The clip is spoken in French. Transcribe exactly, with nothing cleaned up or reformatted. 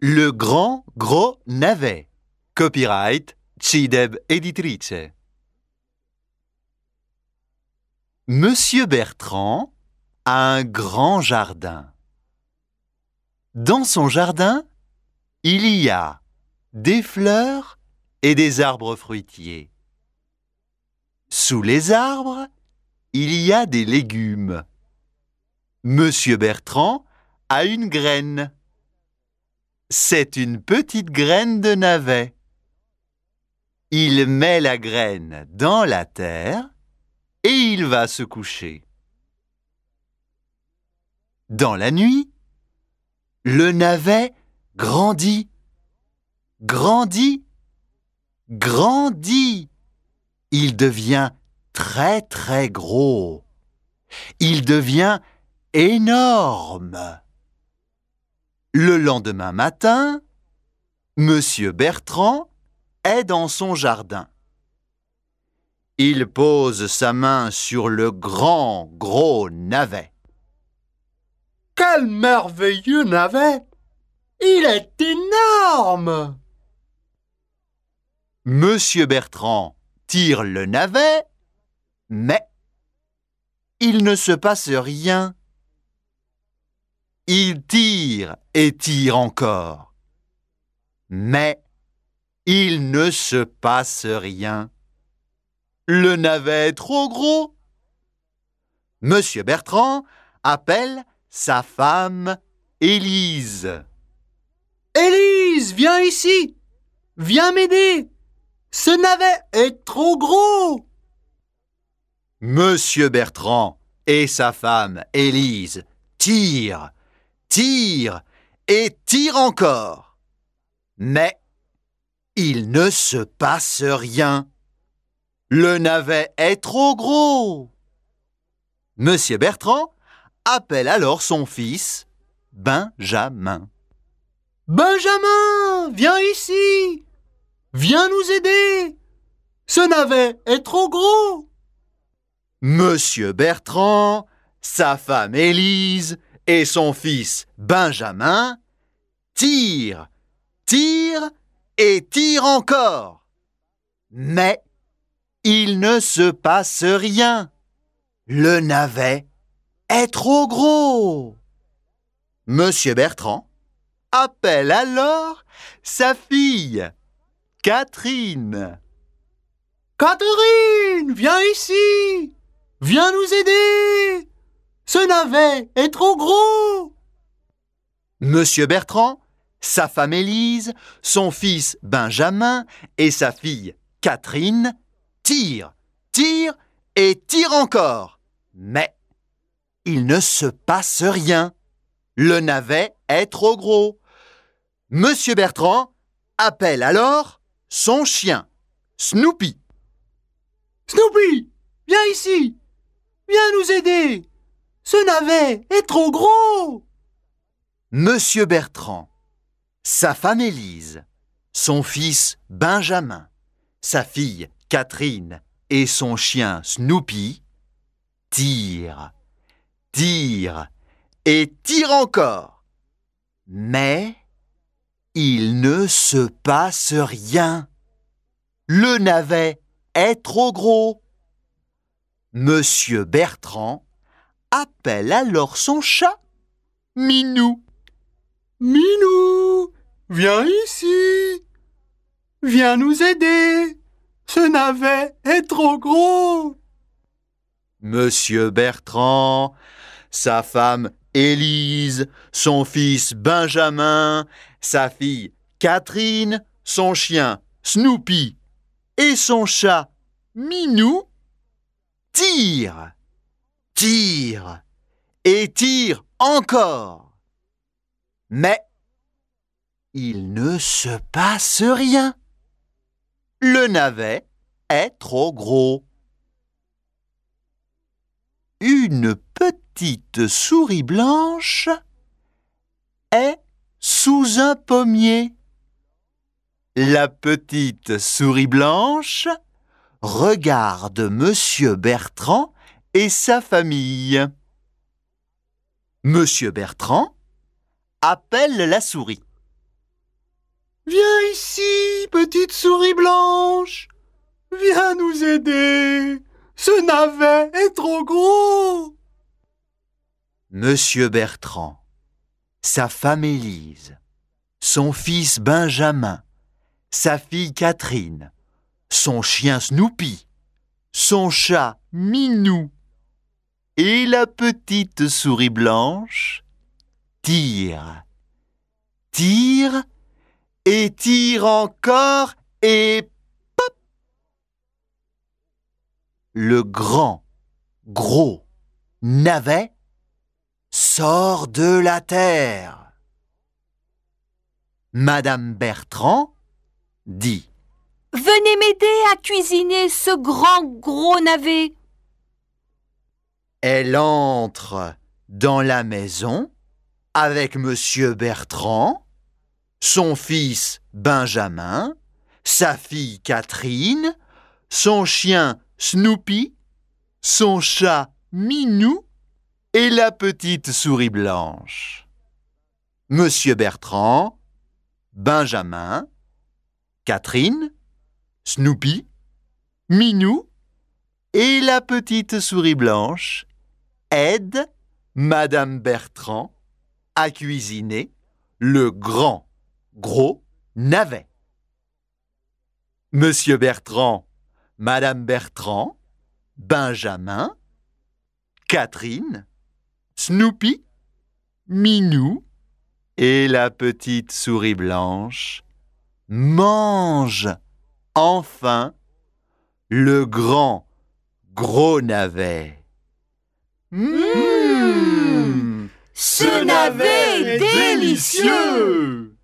Le grand gros navet. Copyright Cideb Editrice. Monsieur Bertrand a un grand jardin. Dans son jardin, il y a des fleurs et des arbres fruitiers. Sous les arbres, il y a des légumes. Monsieur Bertrand a une graine. C'est une petite graine de navet. Il met la graine dans la terre et il va se coucher. Dans la nuit, le navet grandit, grandit, grandit. Il devient très très gros. Il devient énorme. Le lendemain matin, Monsieur Bertrand est dans son jardin. Il pose sa main sur le grand gros navet. Quel merveilleux navet! Il est énorme! Monsieur Bertrand tire le navet, mais il ne se passe rien. Il tire et tire encore, mais il ne se passe rien. Le navet est trop gros. Monsieur Bertrand appelle sa femme Élise. Élise, viens ici! Viens m'aider! Ce navet est trop gros! Monsieur Bertrand et sa femme Élise tirent, tirent et tirent encore. Mais il ne se passe rien. Le navet est trop gros. Monsieur Bertrand appelle alors son fils Benjamin. Benjamin, viens ici! Viens nous aider! Ce navet est trop gros! Monsieur Bertrand, sa femme Élise et son fils Benjamin tirent, tirent et tirent encore. Mais il ne se passe rien. Le navet est trop gros. Monsieur Bertrand appelle alors sa fille, Catherine. Catherine, viens ici! Viens nous aider! Ce navet est trop gros! Monsieur Bertrand, sa femme Élise, son fils Benjamin et sa fille Catherine tirent, tirent et tirent encore. Mais il ne se passe rien. Le navet est trop gros. Monsieur Bertrand appelle alors son chien, Snoopy. Snoopy, viens ici! Viens nous aider! Ce navet est trop gros! Monsieur Bertrand, sa femme Élise, son fils Benjamin, sa fille Catherine et son chien Snoopy tirent, tirent et tirent encore. Mais il ne se passe rien. Le navet est trop gros. Monsieur Bertrand appelle alors son chat, Minou. Minou, viens ici! Viens nous aider! Ce navet est trop gros! Monsieur Bertrand, sa femme Élise, son fils Benjamin, sa fille Catherine, son chien Snoopy et son chat Minou tirent, tirent et tirent encore. Mais il ne se passe rien. Le navet est trop gros. Une petite souris blanche est sous un pommier. La petite souris blanche regarde Monsieur Bertrand et sa famille. Monsieur Bertrand appelle la souris. Viens ici, petite souris blanche. Viens nous aider. Ce navet est trop gros. Monsieur Bertrand, sa femme Élise, son fils Benjamin, sa fille Catherine, son chien Snoopy, son chat Minou et la petite souris blanche tirent, tirent et tirent encore et pop! Le grand, gros navet sort de la terre. Madame Bertrand dit: Venez m'aider à cuisiner ce grand gros navet. Elle entre dans la maison avec Monsieur Bertrand, son fils Benjamin, sa fille Catherine, son chien Snoopy, son chat Minou et la petite souris blanche. Monsieur Bertrand, Benjamin, Catherine, Snoopy, Minou et la petite souris blanche aident Madame Bertrand à cuisiner le grand, gros navet. Monsieur Bertrand, Madame Bertrand, Benjamin, Catherine, Snoopy, Minou et la petite souris blanche mangent enfin le grand, gros navet. Mmh, ce navet est délicieux!